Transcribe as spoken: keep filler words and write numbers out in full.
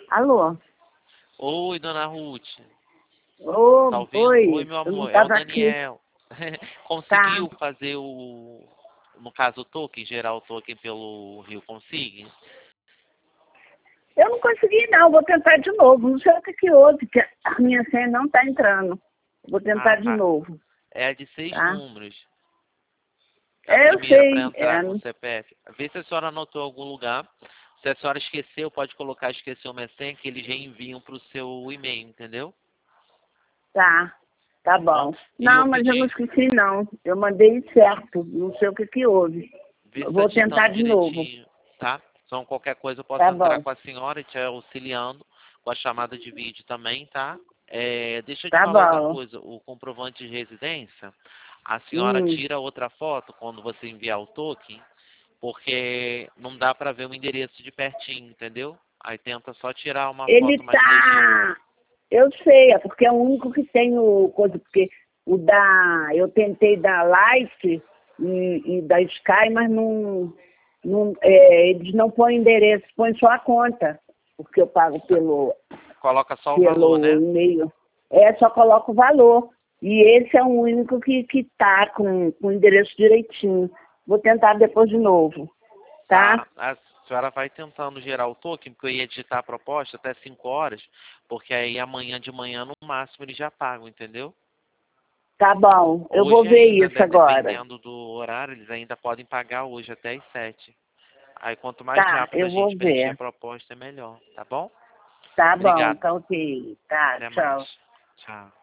Alô? Oi, dona Ruth. Ô, Tá ouvindo? oi, Oi, meu eu não amor. É o estava aqui. Daniel. Tá. Conseguiu fazer o... No caso, o token, gerar o token pelo Rio Consig? Eu não consegui não, vou tentar de novo. Não sei o que que houve, que a minha senha não está entrando. Vou tentar Ah, de tá. novo, É a de seis tá? números. A É, eu primeira para sei. entrar É, com o C P F. Vê se a senhora anotou em algum lugar. Se a senhora esqueceu, pode colocar esqueceu minha senha, que eles reenviam para o seu e-mail, entendeu? tá, tá Tá bom? bom. E eu Não, mas eu não pedi, esqueci não. Eu mandei certo, não sei o que que houve. vê se tá Vou tentar digitando de novo. direitinho, tá? Então, qualquer coisa eu posso Tá entrar bom, com a senhora e te auxiliando com a chamada de vídeo também, tá? É, deixa eu te tá falar outra bom. coisa. O comprovante de residência, a senhora Hum. tira outra foto quando você enviar o token, porque não dá para ver o endereço de pertinho, entendeu? Aí tenta só tirar uma Ele foto mais legítima. tá. Eu sei, é porque é o único que tem o coisa, porque o da. Eu tentei da Light e, e da Sky, mas não. não é, eles não põem endereço, põem só a conta, porque eu pago pelo, Coloca só o valor, pelo né? e-mail. É, só coloco o valor. E esse é o único que, que tá com, com o endereço direitinho. Vou tentar depois de novo, tá? Tá. A senhora vai tentando gerar o token, porque eu ia digitar a proposta até cinco horas, porque aí amanhã de manhã, no máximo, eles já pagam, entendeu? Tá bom, eu vou Hoje ver ainda, isso né, agora. dependendo do horário, eles ainda podem pagar hoje até às sete. Aí quanto mais Tá, rápido a eu gente vou preencher a ver. proposta, é melhor, tá bom? Tá bom, Obrigado. tá ok. Tá, Até mais. tchau. Tchau.